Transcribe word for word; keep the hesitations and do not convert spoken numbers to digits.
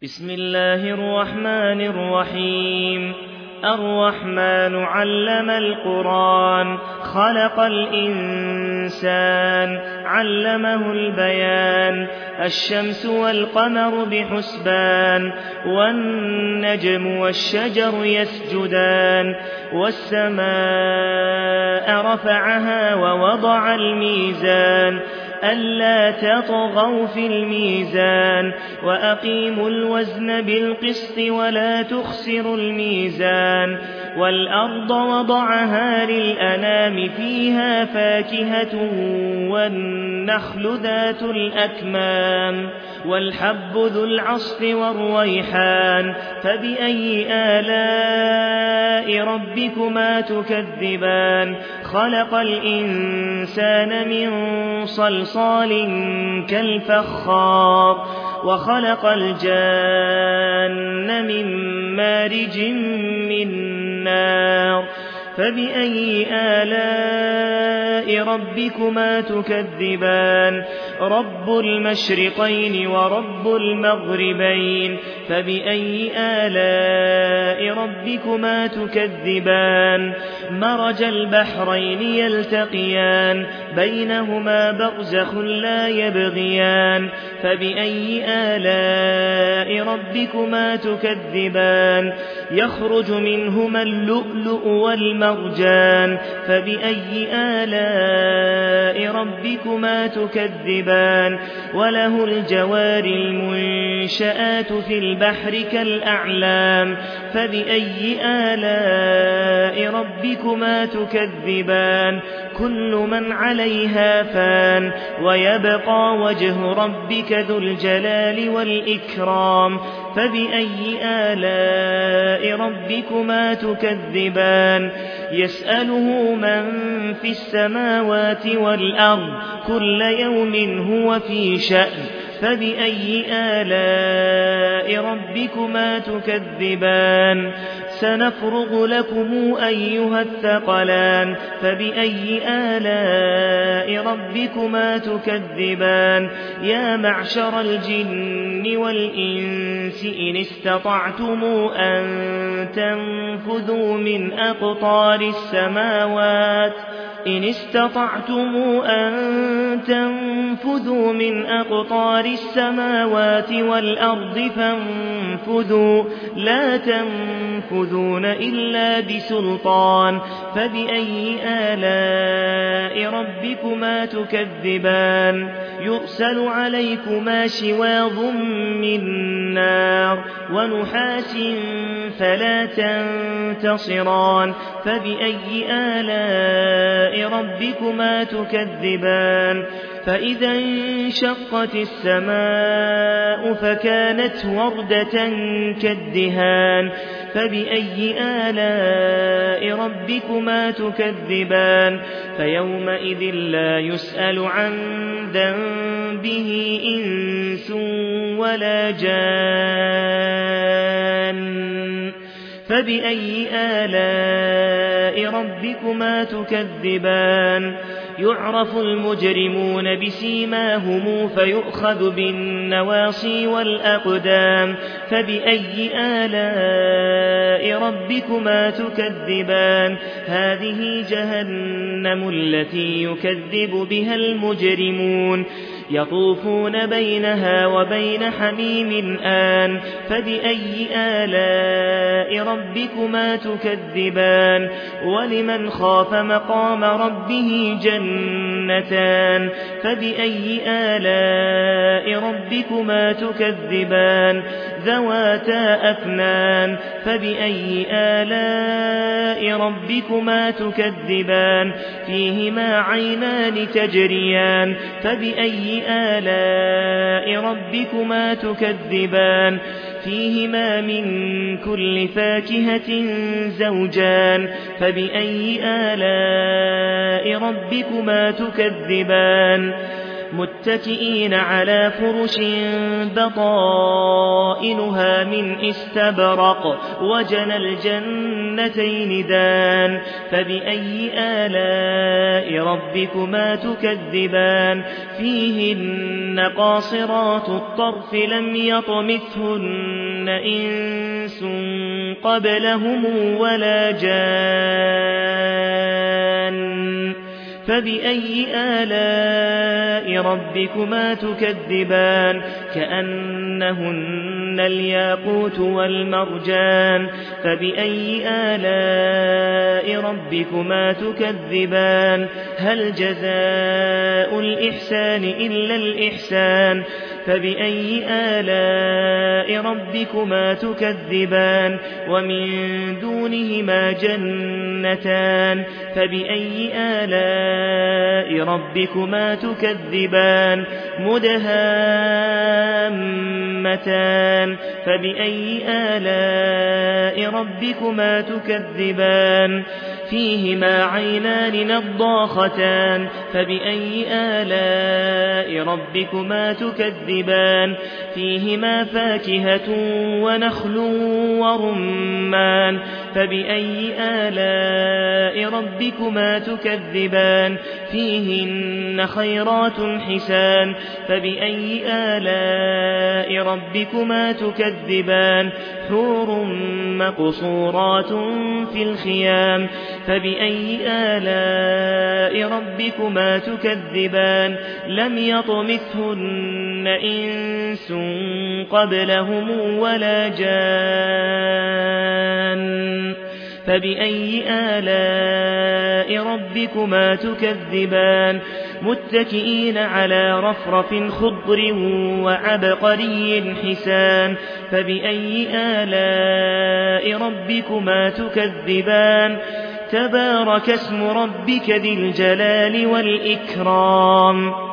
بسم الله الرحمن الرحيم الرحمن علم القرآن خلق الإنسان علمه البيان الشمس والقمر بحسبان والنجم والشجر يسجدان والسماء رفعها ووضع الميزان ألا تطغوا في الميزان وأقيموا الوزن بالقسط ولا تخسروا الميزان والأرض وضعها للأنام فيها فاكهة والنخل ذات الأكمام والحب ذو العصف والريحان فبأي آلاء ربكما تكذبان خلق الإنسان من صلصال كالفخار وخلق الجان من مارج من نار فبأي آلاء ربكما تكذبان رب المشرقين ورب المغربين فبأي آلاء ربكما تكذبان مرج البحرين يلتقيان بينهما برزخ لا يبغيان فبأي آلاء ربكما تكذبان يخرج منهما اللؤلؤ والمرجان فبأي آلاء ربكما تكذبان وله الجوار المنشآت في البحر كالأعلام فبأي آلاء ربكما تكذبان كل من عليها فان ويبقى وجه ربك ذو الجلال والإكرام فبأي آلاء ربكما تكذبان يسأله من في السماوات والأرض كل يوم هو في شأن فبأي آلاء ربكما تكذبان سنفرغ لكم أيها الثقلان فبأي آلاء ربكما تكذبان يا معشر الجن والإنس إن استطعتم أن تنفذوا من أقطار السماوات إن استطعتم أن تنفذوا من أقطار السماوات والأرض فانفذوا لا تنفذون إلا بسلطان فبأي آلاء ربكما تكذبان يرسل عليكما شواظ من نار ونحاس فلا تنتصران فبأي آلاء ربكما تكذبان فإذا انشقت السماء فكانت وردة كالدهان فبأي آلاء ربكما تكذبان فيومئذ لا يسأل عن ذنبه إنس ولا جان فبأي آلاء ربكما تكذبان يعرف المجرمون بسيماهم فيؤخذ بالنواصي والأقدام فبأي آلاء ربكما تكذبان هذه جهنم التي يكذب بها المجرمون يطوفون بينها وبين حميم آن فبأي آلاء ربكما تكذبان ولمن خاف مقام ربه جنتان فبأي آلاء ربكما تكذبان ذواتا أفنان فبأي آلاء ربكما تكذبان فيهما عينان تجريان فبأي آلاء ربكما تكذبان فيهما من كل فاكهة زوجان فبأي آلاء ربكما تكذبان متكئين على فرش بطائنها من استبرق وجنى الجنتين دان فبأي آلاء ربكما تكذبان فيهن قاصرات الطرف لم يطمثهن إنس قبلهم ولا جان فبأي آلاء ربكما تكذبان كأنهن الياقوت والمرجان فبأي آلاء ربكما تكذبان هل جزاء الإحسان إلا الإحسان فبأي آلاء ربكما تكذبان ومن دونهما جنتان فبأي آلاء ربكما تكذبان مدهامتان فبأي آلاء ربكما تكذبان فيهما عينان نضاختان فبأي آلاء ربكما تكذبان فيهما فاكهة ونخل ورمان فبأي آلاء ربكما تكذبان فيهن خيرات حسان فبأي آلاء ربكما تكذبان حور مقصورات في الخيام فبأي آلاء ربكما تكذبان لم يطمثهن إنس قبلهم ولا جان فبأي آلاء ربكما تكذبان متكئين على رفرف خضر وعبقري حسان فبأي آلاء ربكما تكذبان تبارك اسم ربك ذي الجلال والإكرام